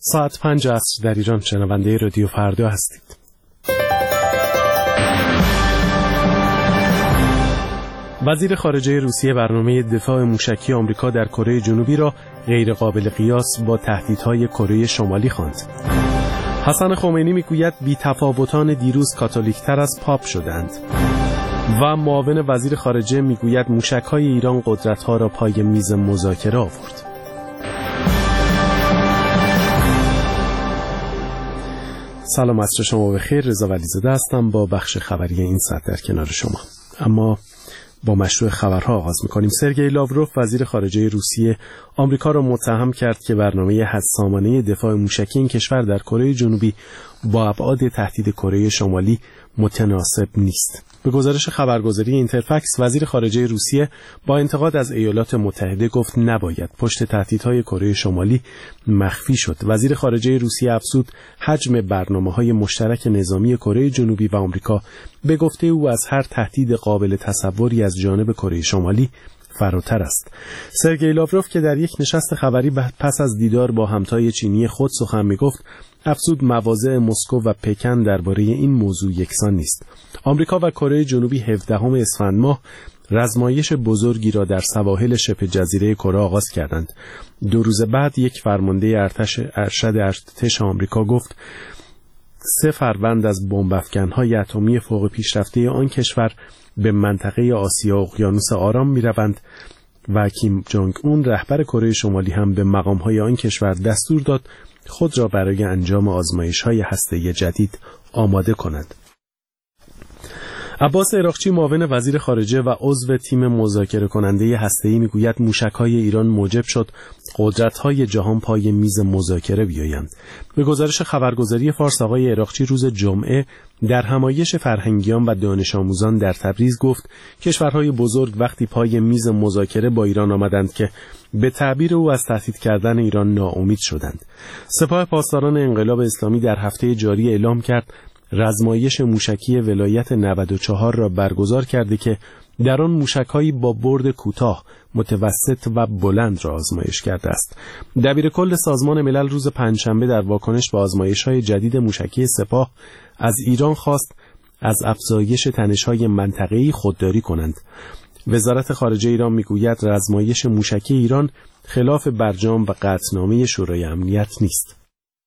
ساعت 5 عصر در ایران. شنونده رادیو فردا هستید. وزیر خارجه روسیه برنامه دفاع موشکی آمریکا در کره جنوبی را غیرقابل قیاس با تهدیدهای کره شمالی خواند. حسن خمینی میگوید بی‌تفاوتان دیروز کاتولیک‌تر از پاپ شدند. و معاون وزیر خارجه میگوید موشک‌های ایران قدرت‌ها را پای میز مذاکره آورد. سلام عصر شما بخیر. رضا ولیزاده هستم با بخش خبری این ساعت در کنار شما. اما با مشروع خبرها آغاز می‌کنیم. سرگئی لاوروف وزیر خارجه روسیه آمریکا را متهم کرد که برنامه حدسامانه دفاع موشکی این کشور در کره جنوبی با ابعاد تهدید کره شمالی متناسب نیست. به گزارش خبرگزاری اینترفکس، وزیر خارجه روسیه با انتقاد از ایالات متحده گفت نباید پشت تهدیدهای کره شمالی مخفی شد. وزیر خارجه روسیه افزود حجم برنامه‌های مشترک نظامی کره جنوبی و آمریکا به گفته او از هر تهدید قابل تصوری از جانب کره شمالی فراتر است. سرگئی لاوروف که در یک نشست خبری پس از دیدار با همتای چینی خود سخن می‌گفت، افزود مواضع مسکو و پکن درباره این موضوع یکسان نیست. آمریکا و کره جنوبی 17 اسفند ماه رزمایش بزرگی را در سواحل شبه جزیره کره آغاز کردند. 2 روز بعد یک فرمانده ارشد ارتش آمریکا گفت 3 فروند از بمب‌افکن‌های اتمی فوق پیشرفته آن کشور به منطقه آسیا اقیانوس آرام می‌روند و کیم جونگ اون رهبر کره شمالی هم به مقام‌های آن کشور دستور داد خود را برای انجام آزمایش‌های هسته‌ای جدید آماده کند. عباس عراقچی معاون وزیر خارجه و عضو تیم مذاکره کننده هسته‌ای میگوید موشک‌های ایران موجب شد قدرت‌های جهان پای میز مذاکره بیایند. به گزارش خبرگزاری فارس، آقای عراقچی روز جمعه در همایش فرهنگیان و دانش آموزان در تبریز گفت کشورهای بزرگ وقتی پای میز مذاکره با ایران آمدند که به تعبیر او از تهدید کردن ایران ناامید شدند. سپاه پاسداران انقلاب اسلامی در هفته جاری اعلام کرد رزمایش موشکی ولایت 94 را برگزار کرده که در آن موشک‌هایی با برد کوتاه، متوسط و بلند را آزمایش کرده است. دبیرکل سازمان ملل روز پنجشنبه در واکنش به آزمایش‌های جدید موشکی سپاه از ایران خواست از افزایش تنش‌های منطقه‌ای خودداری کنند. وزارت خارجه ایران میگوید رزمایش موشکی ایران خلاف برجام و قطعنامه شورای امنیت نیست.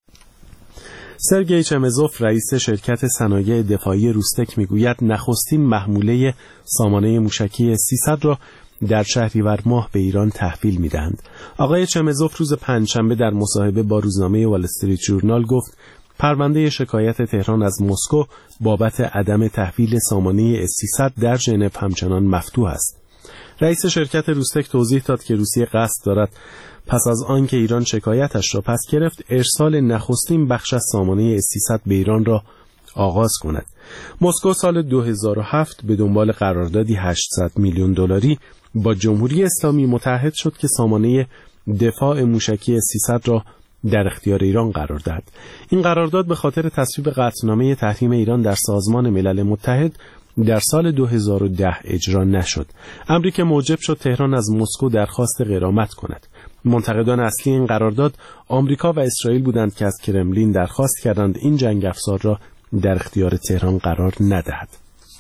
سرگئی چمزوف رئیس شرکت صنایع دفاعی روستک میگوید نخستین محموله سامانه موشکی 300 را در شهریور ماه به ایران تحویل میدهند. آقای چمزوف روز پنجشنبه در مصاحبه با روزنامه وال استریت ژورنال گفت پرونده شکایت تهران از مسکو بابت عدم تحویل سامانه 300 در ژنو همچنان مفتوح است. رئیس شرکت روستک توضیح داد که روسیه قصد دارد پس از آنکه ایران شکایتش را پس گرفت ارسال نخستین بخش از سامانه 300 به ایران را آغاز کند. مسکو سال 2007 به دنبال قراردادی 800 میلیون دلاری با جمهوری اسلامی متعهد شد که سامانه دفاع موشکی 300 را در اختیار ایران قرار دهد. این قرارداد به خاطر تصویب قطعنامه تحریم ایران در سازمان ملل متحد در سال 2010 اجرا نشد. امری که موجب شد تهران از مسکو درخواست غرامت کند. منتقدان اصلی این قرارداد آمریکا و اسرائیل بودند که از کرملین درخواست کردند این جنگ افزار را در اختیار تهران قرار ندهد.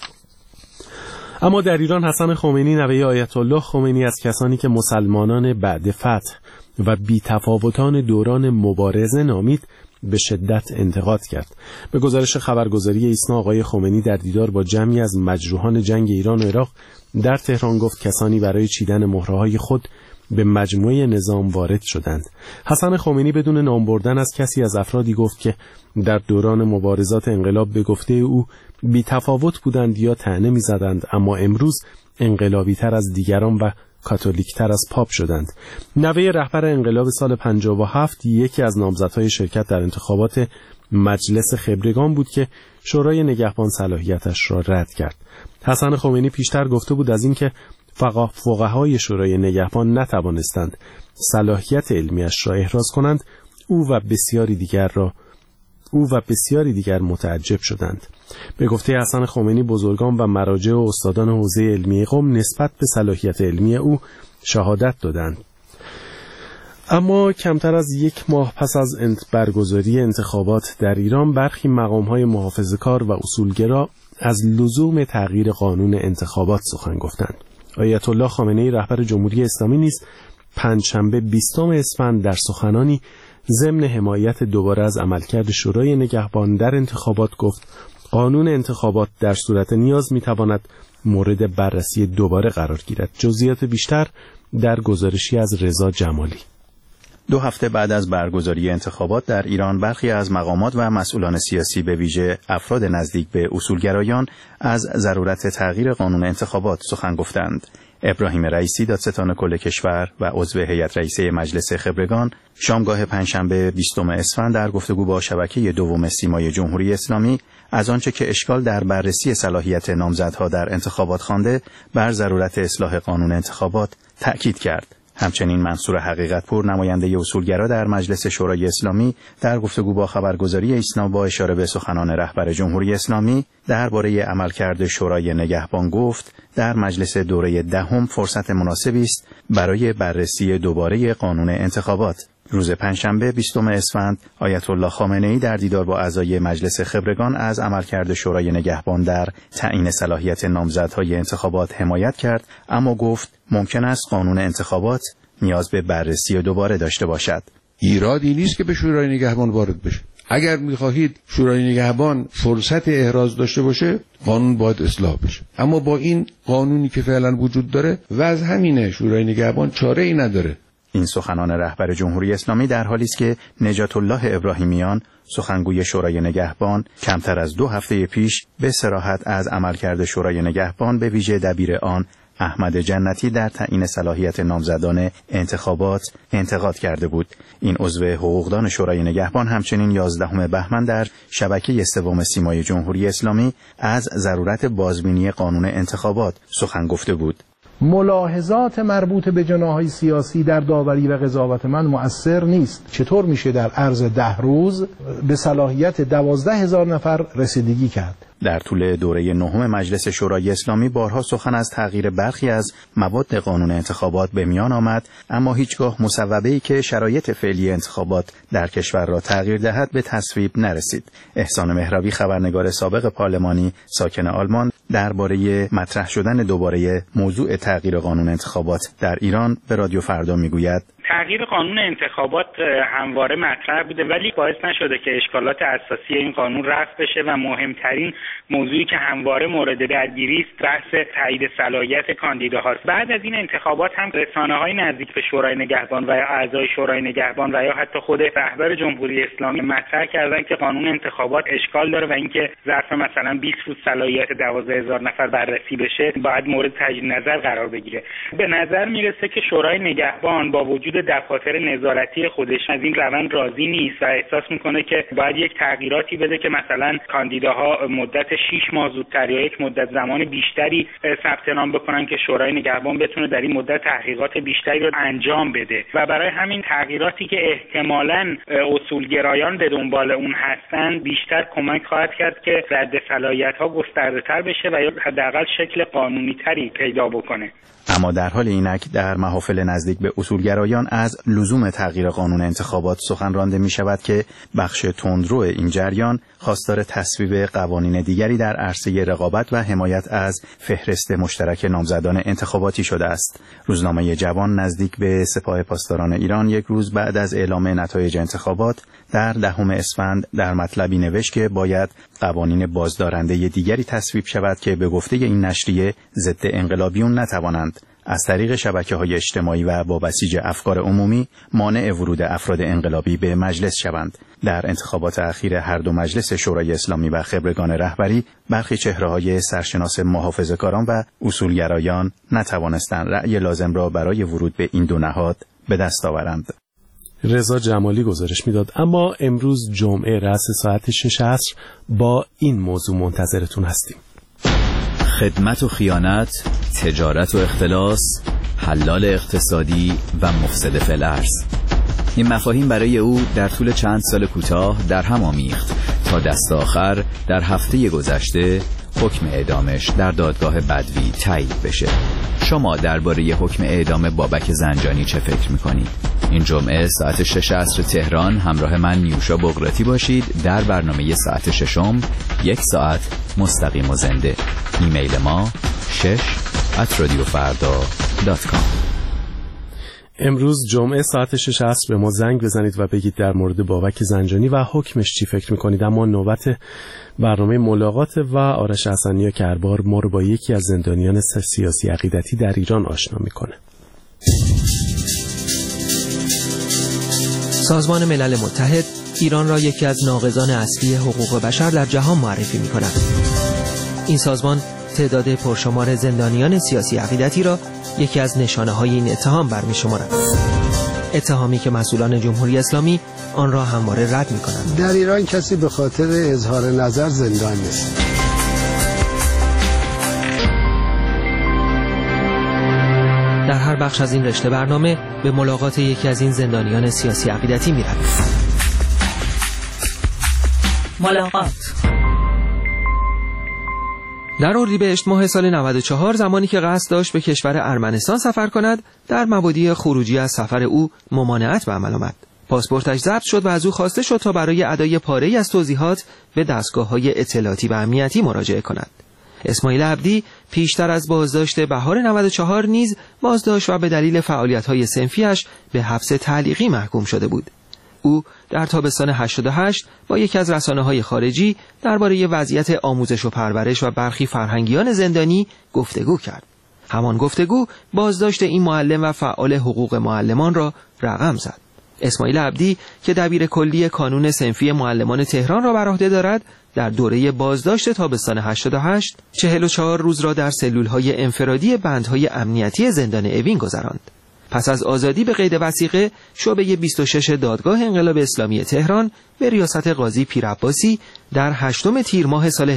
اما در ایران حسن خمینی نوه آیت الله خمینی از کسانی که مسلمانان بعد فتح و بی‌تفاوتان دوران مبارزه نامید به شدت انتقاد کرد. به گزارش خبرگزاری ایسنا، آقای خمینی در دیدار با جمعی از مجروحان جنگ ایران و عراق در تهران گفت کسانی برای چیدن مهره‌های خود به مجموعه نظام وارد شدند. حسن خمینی بدون نام بردن از کسی از افرادی گفت که در دوران مبارزات انقلاب به گفته او بی تفاوت بودند یا طعنه می‌زدند، اما امروز انقلابی‌تر از دیگران و کاتولیک‌تر از پاپ شدند. نوه رهبر انقلاب سال 57 یکی از نامزدهای شرکت در انتخابات مجلس خبرگان بود که شورای نگهبان صلاحیتش را رد کرد. حسن خمینی پیشتر گفته بود از اینکه فقهای شورای نگهبان نتوانستند صلاحیت علمیش را احراز کنند، او و بسیاری دیگر متعجب شدند. به گفته حسن خمینی بزرگان و مراجع و استادان حوزه علمی قم نسبت به صلاحیت علمی او شهادت دادند. اما کمتر از یک ماه پس از برگزاری انتخابات در ایران، برخی مقام‌های محافظه‌کار و اصولگرا از لزوم تغییر قانون انتخابات سخن گفتند. آیت الله خامنه‌ای رهبر جمهوری اسلامی نیز پنجشنبه 20 اسفند در سخنانی ضمن حمایت دوباره از عملکرد شورای نگهبان در انتخابات گفت قانون انتخابات در صورت نیاز می‌تواند مورد بررسی دوباره قرار گیرد. جزئیات بیشتر در گزارشی از رضا جمالی. 2 هفته بعد از برگزاری انتخابات در ایران، برخی از مقامات و مسئولان سیاسی به ویژه افراد نزدیک به اصولگرایان از ضرورت تغییر قانون انتخابات سخن گفتند. ابراهیم رئیسی، دادستان کل کشور و عضو هیئت رئیسه مجلس خبرگان، شامگاه پنجشنبه 20 اسفند در گفتگو با شبکه دوم سیمای جمهوری اسلامی از آنچه که اشکال در بررسی صلاحیت نامزدها در انتخابات خوانده، بر ضرورت اصلاح قانون انتخابات تأکید کرد. همچنین منصور حقیقتپور، نماینده اصولگرا در مجلس شورای اسلامی، در گفتگو با خبرگزاری ایسنا با اشاره به سخنان رهبر جمهوری اسلامی درباره عملکرد شورای نگهبان گفت در مجلس دوره 10 فرصت مناسبی است برای بررسی دوباره قانون انتخابات. روز پنجشنبه 20 اسفند، آیت الله خامنه‌ای در دیدار با اعضای مجلس خبرگان از عملکرد شورای نگهبان در تعیین صلاحیت نامزدهای انتخابات حمایت کرد، اما گفت ممکن است قانون انتخابات نیاز به بررسی دوباره داشته باشد. ایرادی نیست که به شورای نگهبان وارد بشه. اگر می‌خواهید شورای نگهبان فرصت احراز داشته باشه، قانون باید اصلاح بشه. اما با این قانونی که فعلا وجود داره و از همینه شورای نگهبان چاره‌ای نداره. این سخنان رهبر جمهوری اسلامی در حالی است که نجات الله ابراهیمیان، سخنگوی شورای نگهبان، کمتر از 2 هفته پیش به صراحت از عملکرد شورای نگهبان به ویژه دبیر آن احمد جنتی در تعیین صلاحیت نامزدان انتخابات انتقاد کرده بود. این عضو حقوقدان شورای نگهبان همچنین 11 بهمن در شبکه سوم سیمای جمهوری اسلامی از ضرورت بازبینی قانون انتخابات سخن گفته بود. ملاحظات مربوط به جناح‌های سیاسی در داوری و قضاوت من مؤثر نیست. چطور میشه در عرض 10 روز به صلاحیت 12,000 نفر رسیدگی کرد؟ در طول دوره 9 مجلس شورای اسلامی بارها سخن از تغییر برخی از مواد قانون انتخابات به میان آمد، اما هیچگاه مصوبه‌ای که شرایط فعلی انتخابات در کشور را تغییر دهد به تصویب نرسید. احسان مهرابی، خبرنگار سابق پارلمانی ساکن آلمان، درباره مطرح شدن دوباره موضوع تغییر قانون انتخابات در ایران به رادیو فردا میگوید: تغییر قانون انتخابات همواره مطرح بوده ولی باعث نشده که اشکالات اساسی این قانون رفع بشه و مهمترین موضوعی که همواره مورد درگیری است بحث تایید صلاحیت کاندیداهاست. بعد از این انتخابات هم رسانه‌های نزدیک به شورای نگهبان و اعضای شورای نگهبان و یا حتی خود رهبر جمهوری اسلامی مطرح کردن که قانون انتخابات اشکال داره و اینکه ظرف مثلا 20 روز صلاحیت 12,000 نفر بررسی بشه باید مورد تجدید نظر قرار بگیره. به نظر میرسه که شورای نگهبان با وجود دفاتر نظارتی خودش از این روند راضی نیست و احساس میکنه که باید یک تغییراتی بده که مثلا کاندیداها مدت 6 ماه زودتر یا یک مدت زمان بیشتری ثبت نام بکنن که شورای نگهبان بتونه در این مدت تحقیقات بیشتری رو انجام بده و برای همین تغییراتی که احتمالاً اصولگرایان به دنبال اون هستن بیشتر کمک خواهد کرد که رد صلاحیت‌ها گسترده‌تر بشه و یا حداقل شکل قانونی‌تری پیدا بکنه. اما در حال اینک در محافل نزدیک به اصولگرایان از لزوم تغییر قانون انتخابات سخن رانده می شود که بخش تندرو این جریان خواستار تصویب قوانین دیگری در عرصه رقابت و حمایت از فهرست مشترک نامزدان انتخاباتی شده است. روزنامه جوان نزدیک به سپاه پاسداران ایران یک روز بعد از اعلام نتایج انتخابات در 10 اسفند در مطلبی نوشت که باید قوانین بازدارنده دیگری تصویب شود که به گفته این نشریه ضد انقلابیون نتوانند از طریق شبکه‌های اجتماعی و با بسیج افکار عمومی مانع ورود افراد انقلابی به مجلس شوند. در انتخابات اخیر هر دو مجلس شورای اسلامی و خبرگان رهبری برخی چهره‌های سرشناس محافظه‌کاران و اصولگرایان نتوانستند رأی لازم را برای ورود به این دو نهاد به دست آورند. رضا جمالی گزارش میداد. اما امروز جمعه رأس ساعت 6 عصر با این موضوع منتظرتون هستیم. خدمت و خیانت، تجارت و اختلاس، حلال اقتصادی و مفسد فی الارض. این مفاهیم برای او در طول چند سال کوتاه در هم آمیخت تا دست آخر در هفته گذشته حکم اعدامش در دادگاه بدوی تایید بشه. شما درباره حکم اعدام بابک زنجانی چه فکر می‌کنید؟ این جمعه ساعت 6 عصر تهران همراه من نیوشا بغراتی باشید در برنامه ساعت 6 1 ساعت مستقیم و زنده. ایمیل ما 6@radiofarda.com. امروز جمعه ساعت 6 عصر به ما زنگ بزنید و بگید در مورد بابک زنجانی و حکمش چی فکر میکنید. اما نوبت برنامه ملاقات و آرش حسنی که هر بار ما رو با یکی از زندانیان سیاسی عقیدتی در ایران آشنا میکنه. سازمان ملل متحد ایران را یکی از ناقضان اصلی حقوق بشر در جهان معرفی میکند. این سازمان تعداد پرشمار زندانیان سیاسی عقیدتی را یکی از نشانه‌های این اتهام برمی‌شمارد. اتهامی که مسئولان جمهوری اسلامی آن را همواره رد می‌کنند. در ایران کسی به خاطر اظهار نظر زندان نیست. در هر بخش از این رشته برنامه به ملاقات یکی از این زندانیان سیاسی عقیدتی می‌رویم. ملاقات. در اردیبهشت ماه سال 94 زمانی که قصد داشت به کشور ارمنستان سفر کند، در مبادی خروجی از سفر او ممانعت به عمل آمد. پاسپورتش ضبط شد و از او خواسته شد تا برای ادای پاره‌ای از توضیحات به دستگاه‌های اطلاعاتی و امنیتی مراجعه کند. اسماعیل عبدی پیشتر از بازداشت بهار 94 نیز بازداشت و به دلیل فعالیت‌های صنفی‌اش به حبس تعلیقی محکوم شده بود. او در تابستان 88 با یکی از رسانه‌های خارجی درباره وضعیت آموزش و پرورش و برخی فرهنگیان زندانی گفتگو کرد. همان گفتگو بازداشت این معلم و فعال حقوق معلمان را رقم زد. اسماعیل عبدی که دبیر کلی کانون صنفی معلمان تهران را بر عهده دارد، در دوره بازداشت تابستان 88 44 روز را در سلول‌های انفرادی بندهای امنیتی زندان اوین گذراند. پس از آزادی به قید وثیقه، شعبه 26 دادگاه انقلاب اسلامی تهران به ریاست قاضی پیرعباسی در 8 تیر ماه سال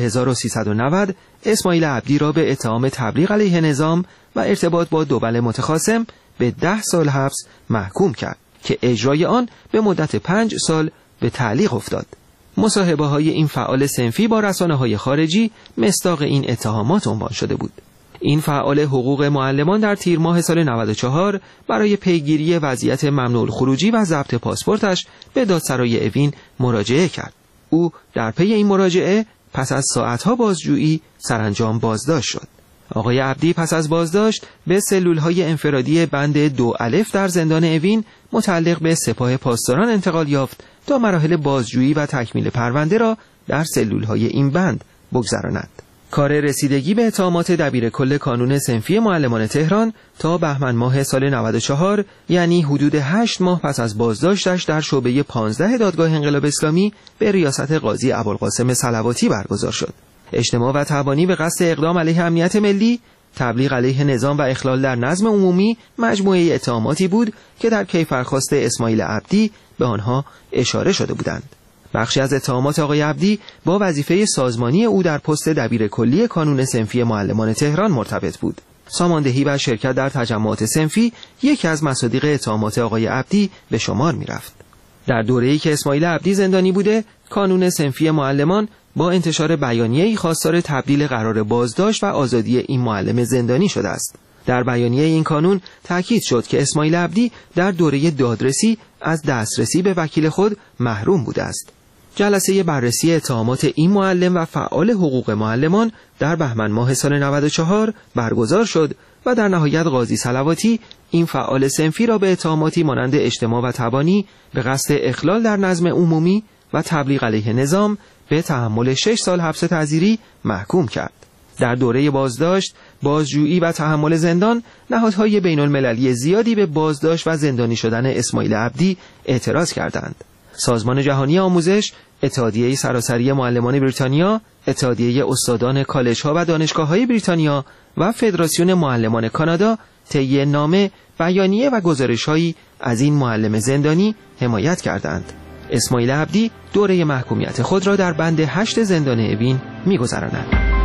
1390 اسماعیل عبدی را به اتهام تبلیغ علیه نظام و ارتباط با دول متخاصم به 10 سال حبس محکوم کرد که اجرای آن به مدت 5 سال به تعلیق افتاد. مصاحبه‌های این فعال صنفی با رسانه‌های خارجی مصداق این اتهامات عنوان شده بود. این فعال حقوق معلمان در تیر ماه سال 94 برای پیگیری وضعیت ممنوع الخروجی و ضبط پاسپورتش به دادسرای اوین مراجعه کرد. او در پی این مراجعه پس از ساعتها بازجویی سرانجام بازداشت شد. آقای عبدی پس از بازداشت به سلول‌های انفرادی بند 2 الف در زندان اوین متعلق به سپاه پاسداران انتقال یافت تا مراحل بازجویی و تکمیل پرونده را در سلول‌های این بند بگذراند. کار رسیدگی به اتهامات دبیر کل کانون صنفی معلمان تهران تا بهمن ماه سال 94، یعنی حدود 8 ماه پس از بازداشتش در شعبه 15 دادگاه انقلاب اسلامی به ریاست قاضی ابوالقاسم صلواتی برگزار شد. اجتماع و تبانی به قصد اقدام علیه امنیت ملی، تبلیغ علیه نظام و اخلال در نظم عمومی مجموعه اتهاماتی بود که در کیفرخواست اسماعیل عبدی به آنها اشاره شده بودند. بخشی از اتهامات آقای عبدی با وظیفه سازمانی او در پست دبیر کلی کانون صنفی معلمان تهران مرتبط بود. ساماندهی و شرکت در تجمعات صنفی یکی از مصادیق اتهامات آقای عبدی به شمار می رفت. در دوره‌ای که اسماعیل عبدی زندانی بوده، کانون صنفی معلمان با انتشار بیانیه‌ای خواستار تبدیل قرار بازداشت و آزادی این معلم زندانی شده است. در بیانیه این کانون تاکید شد که اسماعیل عبدی در دوره دادرسی از دسترسی به وکیل خود محروم بوده است. جلسه بررسی اتهامات این معلم و فعال حقوق معلمان در بهمن ماه سال 94 برگزار شد و در نهایت قاضی صلواتی این فعال صنفی را به اتهاماتی مانند اجتماع و تبانی به قصد اخلال در نظم عمومی و تبلیغ علیه نظام به تحمل 6 سال حبس تعزیری محکوم کرد. در دوره بازداشت، بازجویی و تحمل زندان، نهادهای بین المللی زیادی به بازداشت و زندانی شدن اسماعیل عبدی اعتراض کردند. سازمان جهانی آموزش، اتحادیه سراسری معلمان بریتانیا، اتحادیه استادان کالج‌ها و دانشگاه‌های بریتانیا و فدراسیون معلمان کانادا طی نامه، بیانیه و گزارش‌هایی از این معلم زندانی حمایت کردند. اسماعیل عبدی دوره محکومیت خود را در بند 8 زندان اوین می‌گذراند.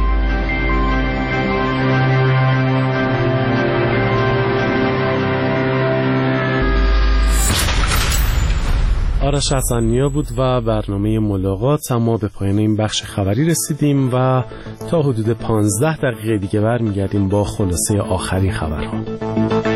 آرش حسنی بود و برنامه ملاقات. اما به پایان این بخش خبری رسیدیم و تا حدود 15 دقیقه دیگه برمیگردیم با خلاصه آخری خبرها.